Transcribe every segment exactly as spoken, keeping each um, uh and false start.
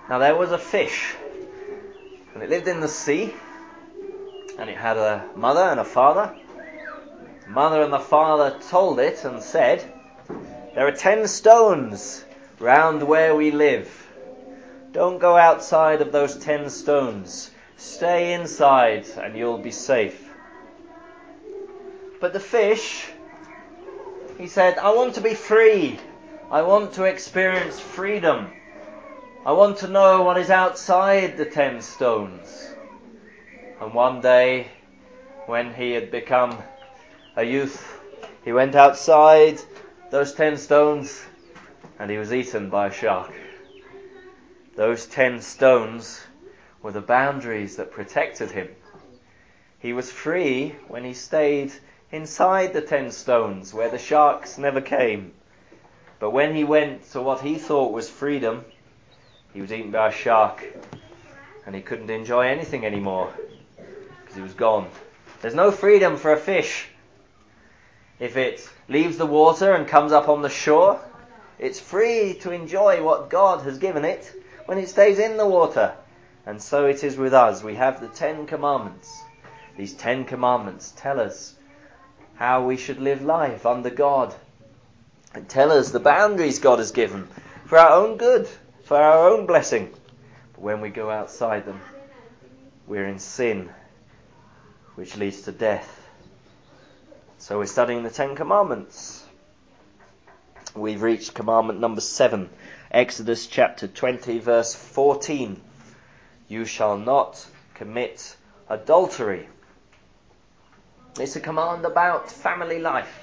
Now there was a fish, and it lived in the sea, and it had a mother and a father. The mother and the father told it and said, "There are ten stones round where we live. Don't go outside of those ten stones. Stay inside and you'll be safe." But the fish, he said, "I want to be free. I want to experience freedom. I want to know what is outside the ten stones." And one day, when he had become a youth, he went outside those ten stones and he was eaten by a shark. Those ten stones were the boundaries that protected him. He was free when he stayed inside the ten stones where the sharks never came. But when he went to what he thought was freedom, he was eaten by a shark and he couldn't enjoy anything anymore because he was gone. There's no freedom for a fish. If it leaves the water and comes up on the shore, it's free to enjoy what God has given it when it stays in the water. And so it is with us. We have the Ten Commandments. These Ten Commandments tell us how we should live life under God, and tell us the boundaries God has given for our own good, for our own blessing. But when we go outside them, we're in sin, which leads to death. So we're studying the Ten Commandments. We've reached commandment number seven, Exodus chapter twenty, verse fourteen. You shall not commit adultery. It's a command about family life.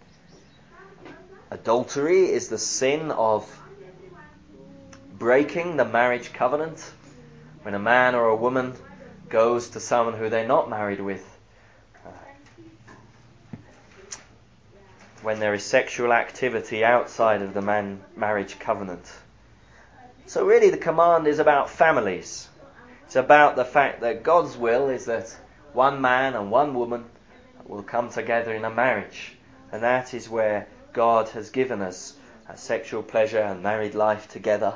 Adultery is the sin of breaking the marriage covenant. When a man or a woman goes to someone who they're not married with, uh, when there is sexual activity outside of the man marriage covenant. So really the command is about families. It's about the fact that God's will is that one man and one woman will come together in a marriage. And that is where God has given us a sexual pleasure and married life together.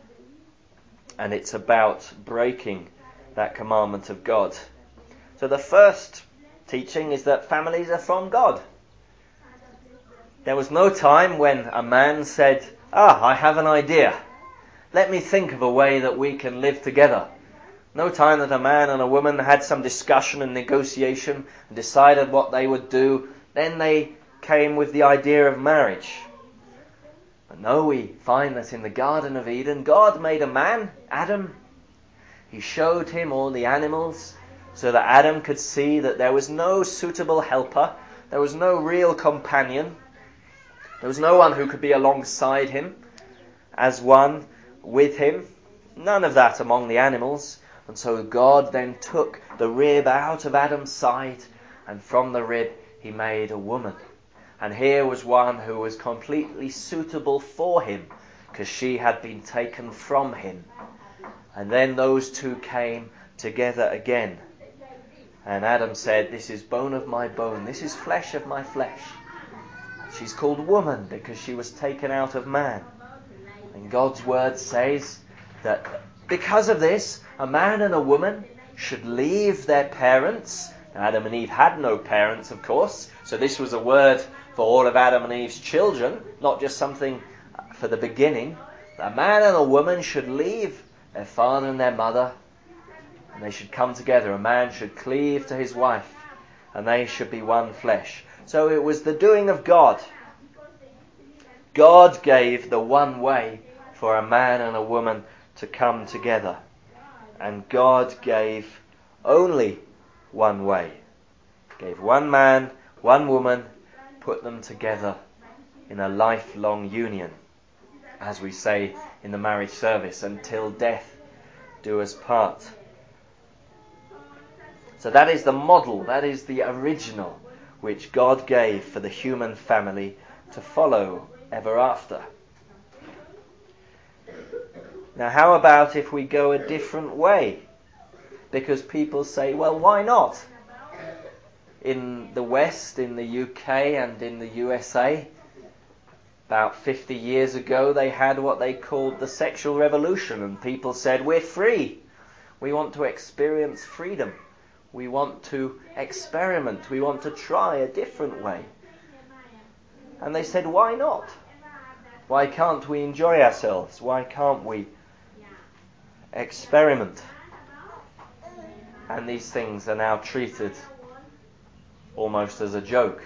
And it's about breaking that commandment of God. So the first teaching is that families are from God. There was no time when a man said, "Ah, I have an idea. Let me think of a way that we can live together." No time that a man and a woman had some discussion and negotiation and decided what they would do. Then they came with the idea of marriage. But no, we find that in the Garden of Eden, God made a man, Adam. He showed him all the animals so that Adam could see that there was no suitable helper. There was no real companion. There was no one who could be alongside him as one with him. None of that among the animals. And so God then took the rib out of Adam's side, and from the rib he made a woman. And here was one who was completely suitable for him, because she had been taken from him. And then those two came together again. And Adam said, "This is bone of my bone, this is flesh of my flesh." She's called woman because she was taken out of man. And God's word says that because of this, a man and a woman should leave their parents. Now, Adam and Eve had no parents, of course, so this was a word for all of Adam and Eve's children, not just something for the beginning. A man and a woman should leave their father and their mother, and they should come together. A man should cleave to his wife, and they should be one flesh. So it was the doing of God. God gave the one way for a man and a woman to come together. And God gave only one way. Gave one man, one woman, put them together in a lifelong union. As we say in the marriage service, until death do us part. So that is the model, that is the original which God gave for the human family to follow ever after. Now, how about if we go a different way? Because people say, well, why not? In the West, in the U K and in the U S A, About fifty years ago, they had what they called the sexual revolution, and people said, we're free. We want to experience freedom. We want to experiment. We want to try a different way. And they said, why not? Why can't we enjoy ourselves? Why can't we experiment? And these things are now treated almost as a joke.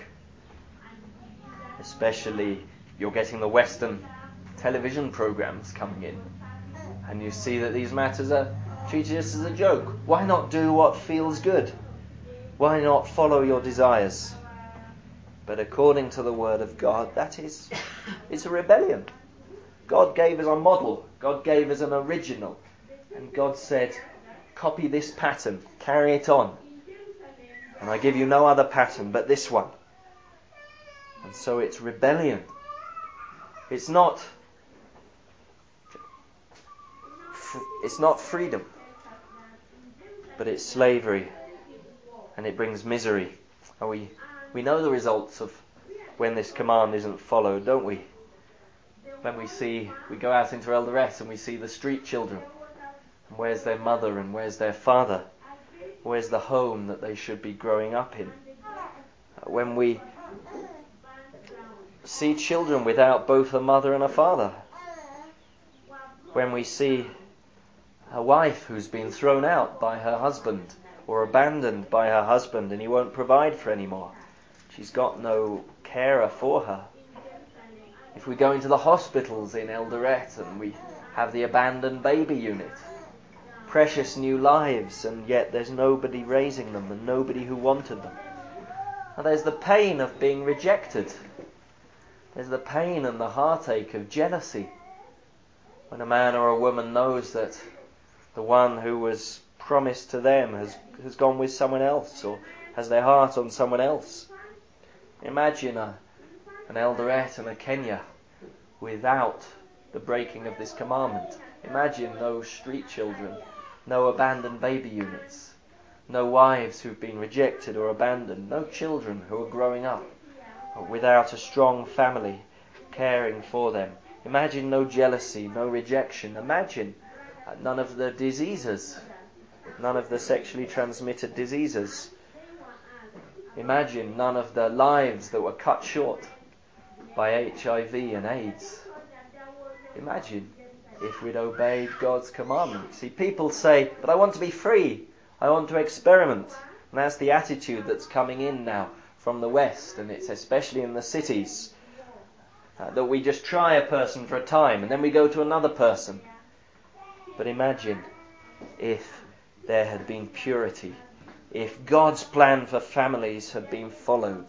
Especially, you're getting the Western television programs coming in, and you see that these matters are treated just as a joke. Why not do what feels good? Why not follow your desires? But according to the Word of God, that is, it's a rebellion. God gave us a model. God gave us an original. And God said, copy this pattern, carry it on. And I give you no other pattern but this one. And so it's rebellion. It's not, it's not freedom, but it's slavery. And it brings misery. And we, we know the results of when this command isn't followed, don't we? When we see, we go out into Eldoret and we see the street children. And where's their mother and where's their father? Where's the home that they should be growing up in? When we see children without both a mother and a father. When we see a wife who's been thrown out by her husband or abandoned by her husband and he won't provide for anymore. She's got no carer for her. If we go into the hospitals in Eldoret and we have the abandoned baby unit, precious new lives, and yet there's nobody raising them and nobody who wanted them. And there's the pain of being rejected. There's the pain and the heartache of jealousy. When a man or a woman knows that the one who was promised to them has, has gone with someone else or has their heart on someone else. Imagine a, an Eldoret and a Kenya without the breaking of this commandment. Imagine no street children, no abandoned baby units, no wives who've been rejected or abandoned, no children who are growing up without a strong family caring for them. Imagine no jealousy, no rejection. Imagine none of the diseases, none of the sexually transmitted diseases. Imagine none of the lives that were cut short by H I V and AIDS. Imagine if we'd obeyed God's commandments. See, people say, but I want to be free. I want to experiment. And that's the attitude that's coming in now from the West, and it's especially in the cities, uh, that we just try a person for a time and then we go to another person. But imagine if there had been purity, if God's plan for families had been followed.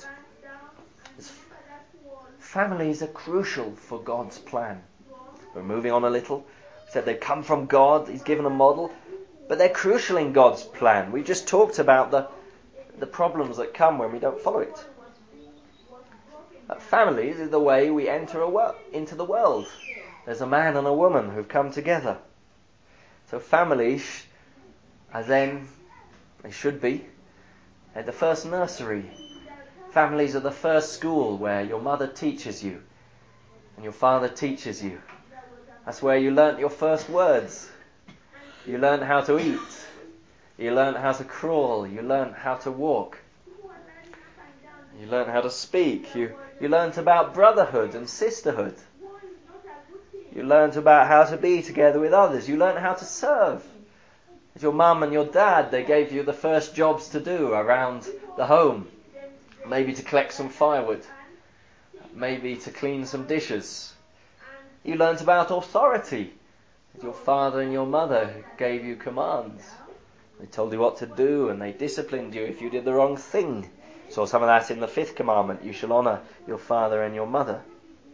Families are crucial for God's plan. We're moving on a little. We said they come from God, He's given a model, but they're crucial in God's plan. We just talked about the, the problems that come when we don't follow it. Uh, families is the way we enter a wor- into the world. There's a man and a woman who've come together. So families are then, they should be, they're the first nursery. Families are the first school where your mother teaches you and your father teaches you. That's where you learnt your first words. You learnt how to eat. You learnt how to crawl. You learnt how to walk. You learnt how to speak. You, you learnt about brotherhood and sisterhood. You learnt about how to be together with others. You learnt how to serve. With your mum and your dad, they gave you the first jobs to do around the home. Maybe to collect some firewood. Maybe to clean some dishes. You learnt about authority. Your father and your mother gave you commands. They told you what to do and they disciplined you if you did the wrong thing. Saw some of that in the fifth commandment. You shall honour your father and your mother.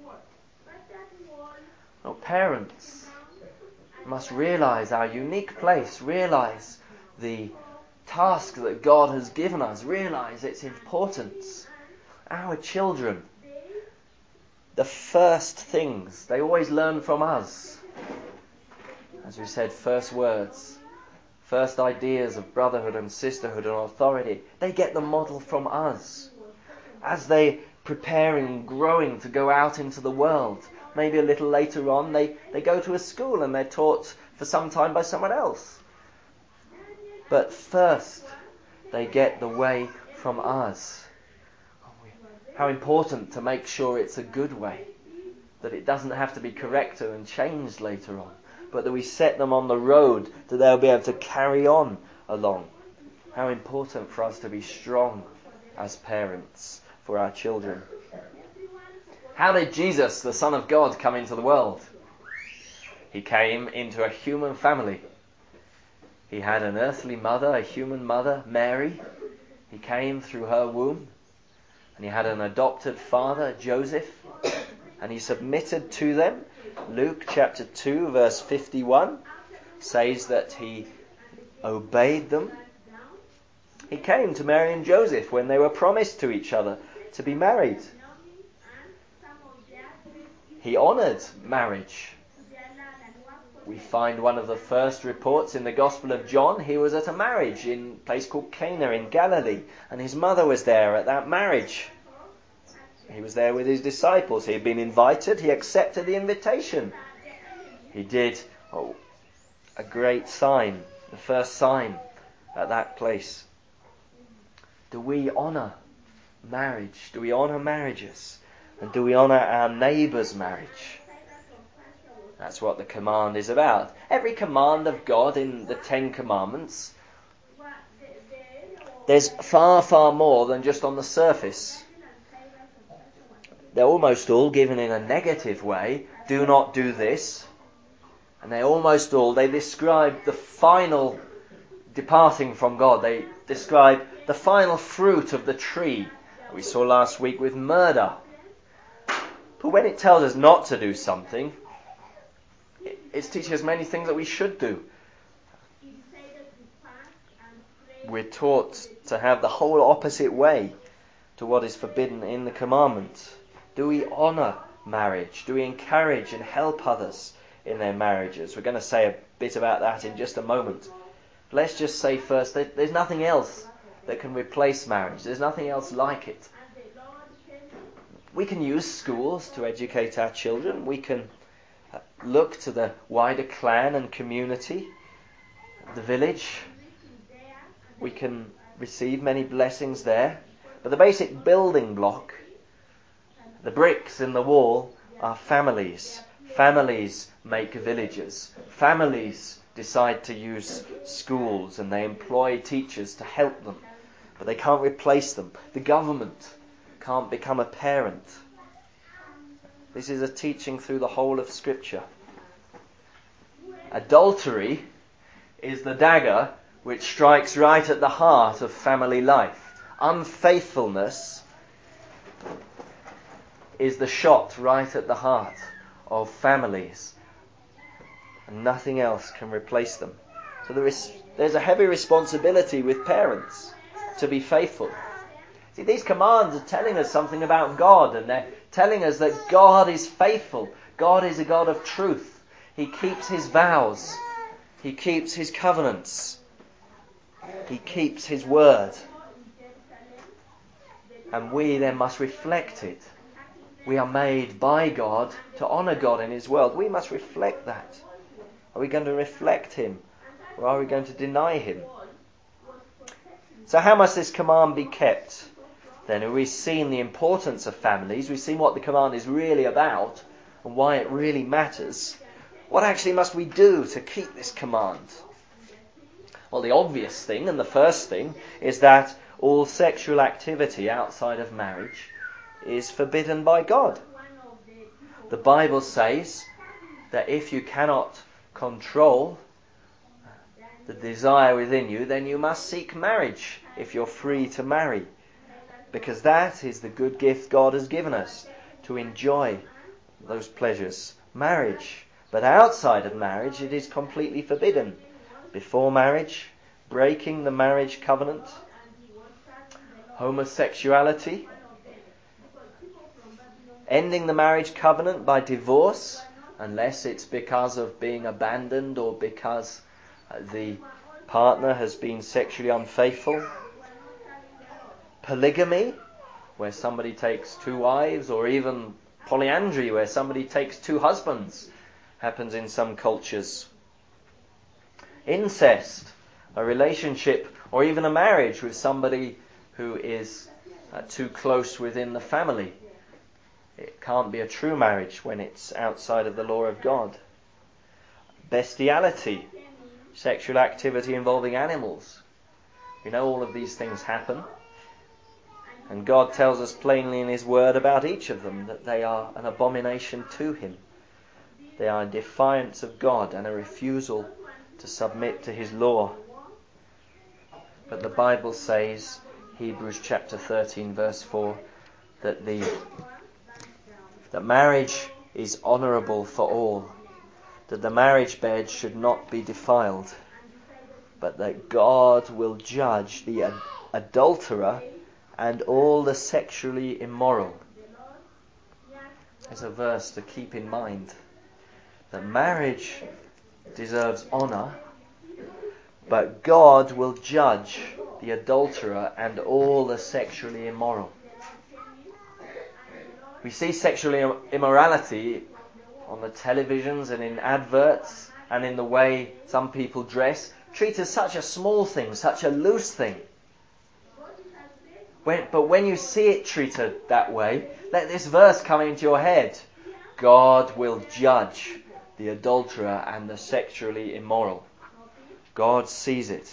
Oh, parents must realise our unique place. Realise the task that God has given us. Realise its importance. Our children, the first things, they always learn from us. As we said, first words, first ideas of brotherhood and sisterhood and authority, they get the model from us. As they preparing, growing to go out into the world. Maybe a little later on they, they go to a school and they're taught for some time by someone else. But first they get the way from us. How important to make sure it's a good way, that it doesn't have to be corrected and changed later on, but that we set them on the road that they'll be able to carry on along. How important for us to be strong as parents for our children. How did Jesus, the Son of God, come into the world? He came into a human family. He had an earthly mother, a human mother, Mary. He came through her womb. And he had an adopted father, Joseph. And he submitted to them. Luke chapter two, verse fifty-one says that he obeyed them. He came to Mary and Joseph when they were promised to each other to be married. He honoured marriage. We find one of the first reports in the Gospel of John. He was at a marriage in a place called Cana in Galilee, and his mother was there at that marriage. He was there with his disciples. He had been invited. He accepted the invitation. He did oh, a great sign, the first sign at that place. Do we honour marriage? Do we honour marriages? And do we honour our neighbour's marriage? That's what the command is about. Every command of God in the Ten Commandments, there's far, far more than just on the surface. They're almost all given in a negative way. Do not do this. And they almost all, they describe the final departing from God. They describe the final fruit of the tree we saw last week with murder. But when it tells us not to do something, it's teaching us many things that we should do. We're taught to have the whole opposite way to what is forbidden in the commandment. Do we honour marriage? Do we encourage and help others in their marriages? We're going to say a bit about that in just a moment. Let's just say first that there's nothing else that can replace marriage. There's nothing else like it. We can use schools to educate our children. We can look to the wider clan and community, the village. We can receive many blessings there. But the basic building block, the bricks in the wall, are families. Families make villages. Families decide to use schools and they employ teachers to help them. But they can't replace them. The government can't become a parent. This is a teaching through the whole of Scripture. Adultery is the dagger which strikes right at the heart of family life. Unfaithfulness is the shot right at the heart of families. And nothing else can replace them. So there is, there's a heavy responsibility with parents to be faithful. See, these commands are telling us something about God, and they're telling us that God is faithful. God is a God of truth. He keeps his vows. He keeps his covenants. He keeps his word. And we then must reflect it. We are made by God to honour God in his world. We must reflect that. Are we going to reflect him, or are we going to deny him? So how must this command be kept? Then we've seen the importance of families. We've seen what the command is really about and why it really matters. What actually must we do to keep this command? Well, the obvious thing and the first thing is that all sexual activity outside of marriage is forbidden by God. The Bible says that if you cannot control the desire within you, then you must seek marriage if you're free to marry. Because that is the good gift God has given us, to enjoy those pleasures. Marriage. But outside of marriage, it is completely forbidden. Before marriage, breaking the marriage covenant, homosexuality, ending the marriage covenant by divorce, unless it's because of being abandoned or because the partner has been sexually unfaithful. Polygamy, where somebody takes two wives, or even polyandry, where somebody takes two husbands, happens in some cultures. Incest, a relationship or even a marriage with somebody who is uh, too close within the family. It can't be a true marriage when it's outside of the law of God. Bestiality, sexual activity involving animals. We know all of these things happen. And God tells us plainly in His Word about each of them that they are an abomination to Him. They are a defiance of God and a refusal to submit to His law. But the Bible says, Hebrews chapter thirteen verse four, that the that marriage is honourable for all, that the marriage bed should not be defiled, but that God will judge the ad- adulterer and all the sexually immoral. There's a verse to keep in mind. That marriage deserves honour, but God will judge the adulterer and all the sexually immoral. We see sexual immorality on the televisions and in adverts and in the way some people dress, treated as such a small thing, such a loose thing. When, but when you see it treated that way, let this verse come into your head. God will judge the adulterer and the sexually immoral. God sees it.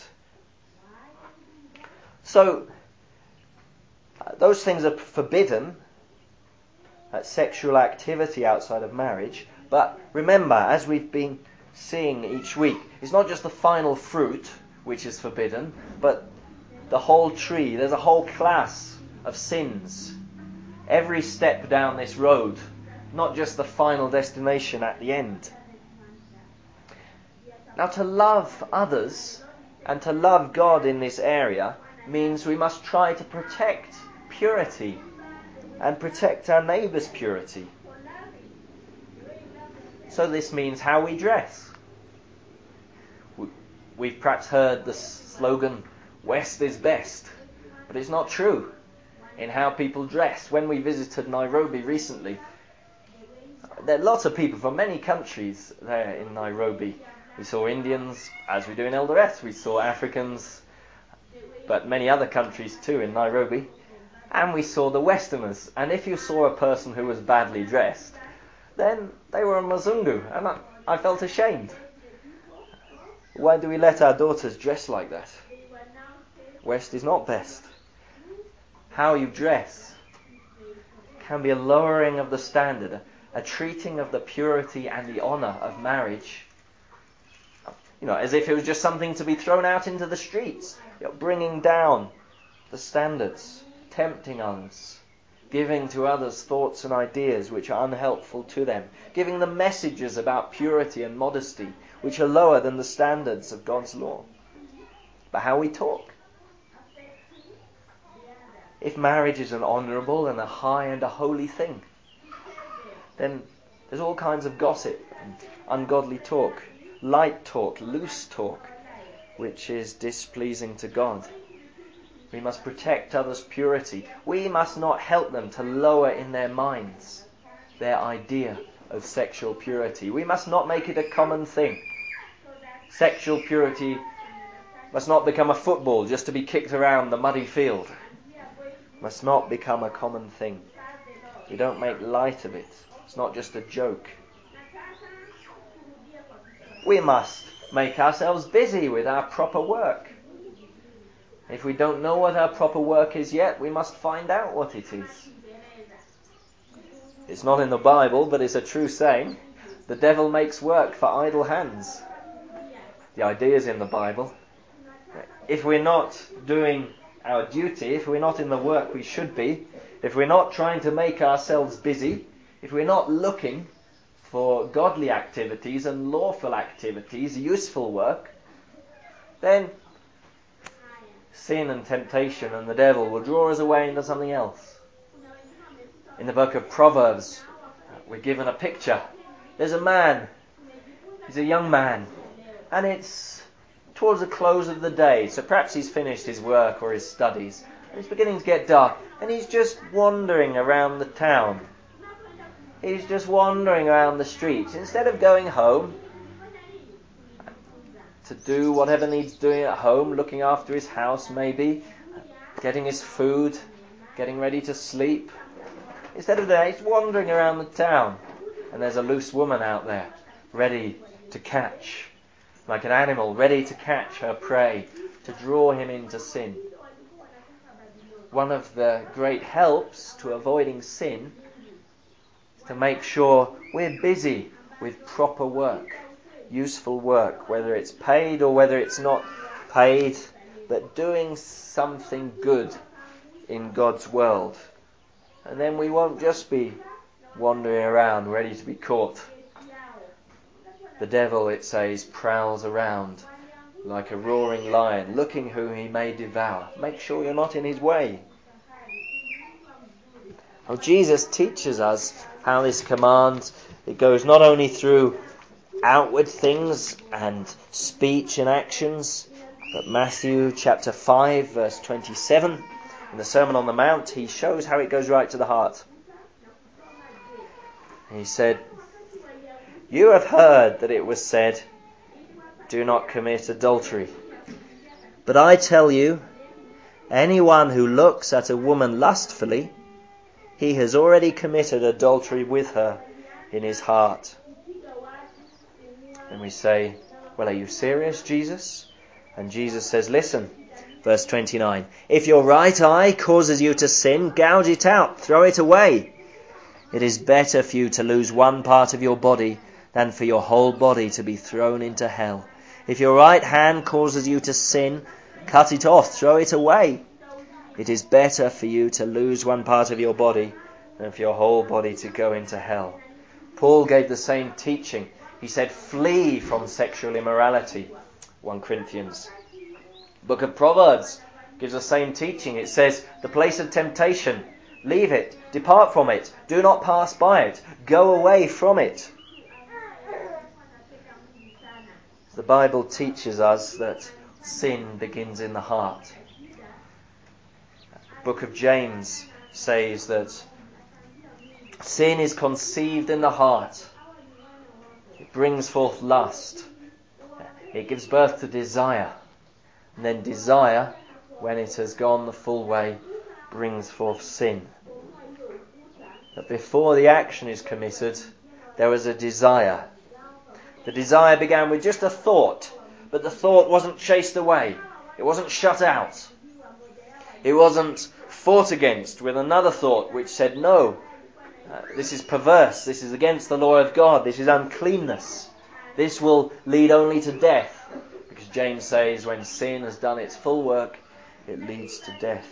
So, uh, those things are forbidden, that sexual activity outside of marriage. But remember, as we've been seeing each week, it's not just the final fruit which is forbidden, but the whole tree. There's a whole class of sins. Every step down this road, not just the final destination at the end. Now, to love others and to love God in this area means we must try to protect purity and protect our neighbour's purity. So this means how we dress. We've perhaps heard the slogan, West is best, but it's not true in how people dress. When we visited Nairobi recently, there are lots of people from many countries there in Nairobi. We saw Indians, as we do in Eldoret. We saw Africans, but many other countries too in Nairobi. And we saw the Westerners. And if you saw a person who was badly dressed, then they were a Mzungu. And I, I felt ashamed. Why do we let our daughters dress like that? West is not best. How you dress can be a lowering of the standard, a treating of the purity and the honour of marriage, you know, as if it was just something to be thrown out into the streets. You're bringing down the standards, tempting others, giving to others thoughts and ideas which are unhelpful to them, giving them messages about purity and modesty which are lower than the standards of God's law. But how we talk. If marriage is an honourable and a high and a holy thing, then there's all kinds of gossip and ungodly talk, light talk, loose talk, which is displeasing to God. We must protect others' purity. We must not help them to lower in their minds their idea of sexual purity. We must not make it a common thing. Sexual purity must not become a football just to be kicked around the muddy field. Must not become a common thing. We don't make light of it. It's not just a joke. We must make ourselves busy with our proper work. If we don't know what our proper work is yet, we must find out what it is. It's not in the Bible, but it's a true saying. The devil makes work for idle hands. The idea is in the Bible. If we're not doing our duty, if we're not in the work we should be, if we're not trying to make ourselves busy, if we're not looking for godly activities and lawful activities, useful work, then sin and temptation and the devil will draw us away into something else. In the book of Proverbs, we're given a picture. There's a man, he's a young man, and it's towards the close of the day, so perhaps he's finished his work or his studies, And it's beginning to get dark. And he's just wandering around the town. He's just wandering around the streets. Instead of going home to do whatever needs doing at home, looking after his house maybe, getting his food, getting ready to sleep. Instead of that, he's wandering around the town. And there's a loose woman out there, ready to catch, like an animal, ready to catch her prey, to draw him into sin. One of the great helps to avoiding sin is to make sure we're busy with proper work, useful work, whether it's paid or whether it's not paid, but doing something good in God's world. And then we won't just be wandering around ready to be caught. The devil, it says, prowls around like a roaring lion, looking who he may devour. Make sure you're not in his way. Well, Jesus teaches us how this command, it goes not only through outward things and speech and actions, but Matthew chapter five, verse twenty-seven, in the Sermon on the Mount, he shows how it goes right to the heart. He said, "You have heard that it was said, 'Do not commit adultery.' But I tell you, anyone who looks at a woman lustfully, he has already committed adultery with her in his heart." And we say, "Well, are you serious, Jesus?" And Jesus says, listen, verse twenty-nine, "If your right eye causes you to sin, gouge it out, throw it away. It is better for you to lose one part of your body than for your whole body to be thrown into hell. If your right hand causes you to sin, cut it off, throw it away. It is better for you to lose one part of your body than for your whole body to go into hell." Paul gave the same teaching. He said, flee from sexual immorality, First Corinthians. Book of Proverbs gives the same teaching. It says, the place of temptation, leave it, depart from it, do not pass by it, go away from it. The Bible teaches us that sin begins in the heart. The book of James says that sin is conceived in the heart. It brings forth lust. It gives birth to desire. And then desire, when it has gone the full way, brings forth sin. But before the action is committed, there was a desire. The desire began with just a thought, but the thought wasn't chased away. It wasn't shut out. It wasn't fought against with another thought which said, no, uh, this is perverse, this is against the law of God, this is uncleanness. This will lead only to death. Because James says when sin has done its full work, it leads to death.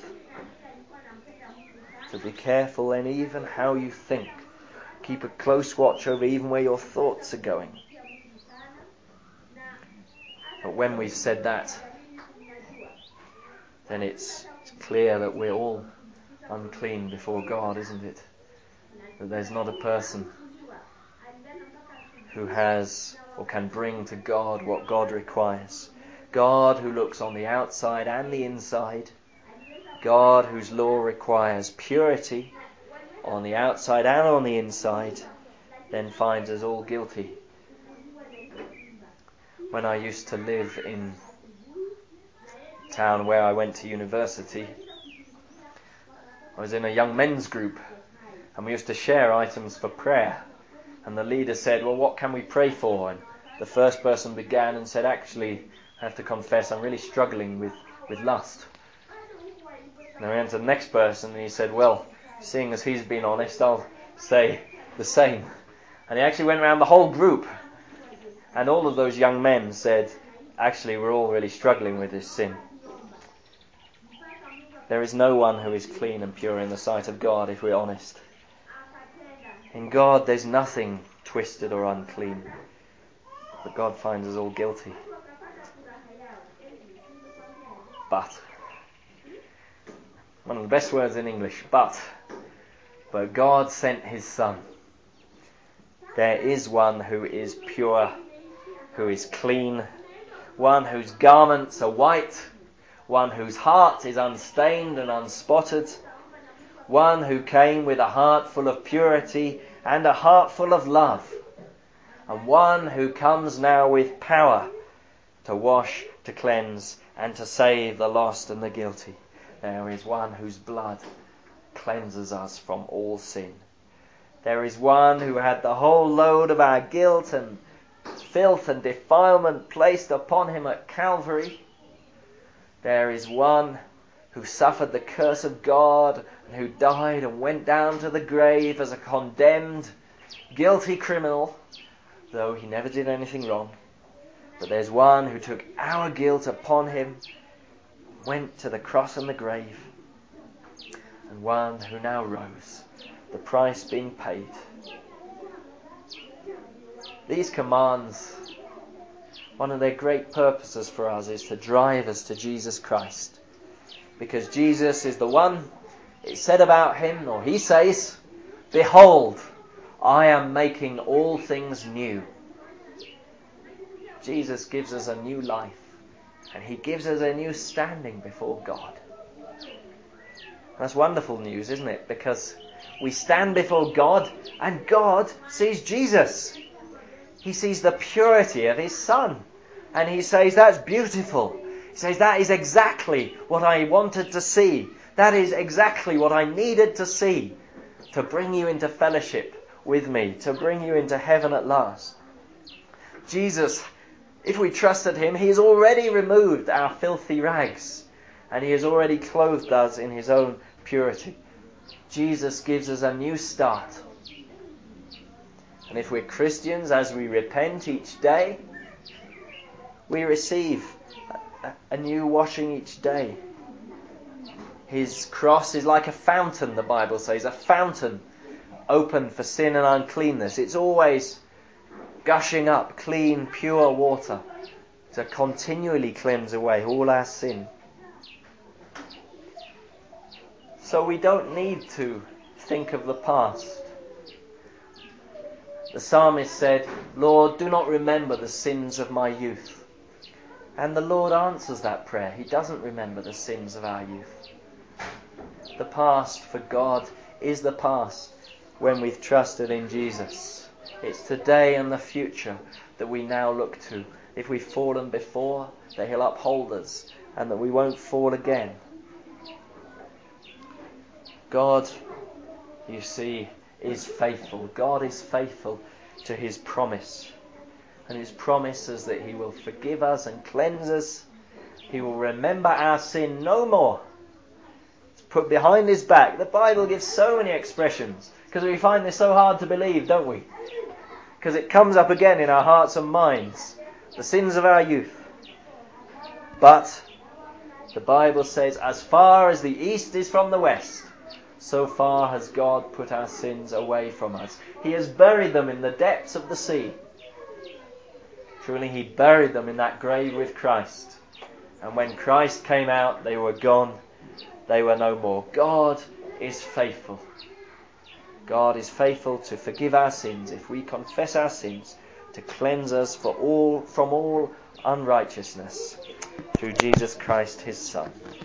So be careful then even how you think. Keep a close watch over even where your thoughts are going. But when we've said that, then it's, it's clear that we're all unclean before God, isn't it? That there's not a person who has or can bring to God what God requires. God who looks on the outside and the inside. God whose law requires purity on the outside and on the inside, then finds us all guilty. When I used to live in the town where I went to university, I was in a young men's group, and we used to share items for prayer. And the leader said, well, what can we pray for? And the first person began and said, actually, I have to confess, I'm really struggling with, with lust. And I went to the next person and he said, well, seeing as he's been honest, I'll say the same. And he actually went around the whole group. And all of those young men said, actually, we're all really struggling with this sin. There is no one who is clean and pure in the sight of God, if we're honest. In God, there's nothing twisted or unclean. But God finds us all guilty. But, one of the best words in English, but, but God sent his Son. There is one who is pure, who is clean, one whose garments are white, one whose heart is unstained and unspotted, one who came with a heart full of purity and a heart full of love, and one who comes now with power to wash, to cleanse, and to save the lost and the guilty. There is one whose blood cleanses us from all sin. There is one who had the whole load of our guilt and filth and defilement placed upon him at Calvary. There is one who suffered the curse of God and who died and went down to the grave as a condemned, guilty criminal, though he never did anything wrong. But there's one who took our guilt upon him, went to the cross and the grave, and one who now rose, the price being paid. These commands, one of their great purposes for us is to drive us to Jesus Christ. Because Jesus is the one, it said about him, or he says, "Behold, I am making all things new." Jesus gives us a new life, and he gives us a new standing before God. That's wonderful news, isn't it? Because we stand before God, and God sees Jesus. He sees the purity of his Son, and he says, "That's beautiful." He says, "That is exactly what I wanted to see. That is exactly what I needed to see to bring you into fellowship with me, to bring you into heaven at last." Jesus, if we trusted him, he has already removed our filthy rags, and he has already clothed us in his own purity. Jesus gives us a new start. And if we're Christians, as we repent each day, we receive a, a new washing each day. His cross is like a fountain, the Bible says, a fountain open for sin and uncleanness. It's always gushing up clean, pure water to continually cleanse away all our sin. So we don't need to think of the past. The psalmist said, "Lord, do not remember the sins of my youth." And the Lord answers that prayer. He doesn't remember the sins of our youth. The past for God is the past when we've trusted in Jesus. It's today and the future that we now look to. If we've fallen before, that he'll uphold us and that we won't fall again. God, you see, is faithful. God is faithful to his promise. And his promise is that he will forgive us and cleanse us. He will remember our sin no more. It's put behind his back. The Bible gives so many expressions because we find this so hard to believe, don't we? Because it comes up again in our hearts and minds. The sins of our youth. But the Bible says, as far as the east is from the west, so far has God put our sins away from us. He has buried them in the depths of the sea. Truly, he buried them in that grave with Christ. And when Christ came out, they were gone. They were no more. God is faithful. God is faithful to forgive our sins if we confess our sins, to cleanse us for all from all unrighteousness through Jesus Christ, his Son.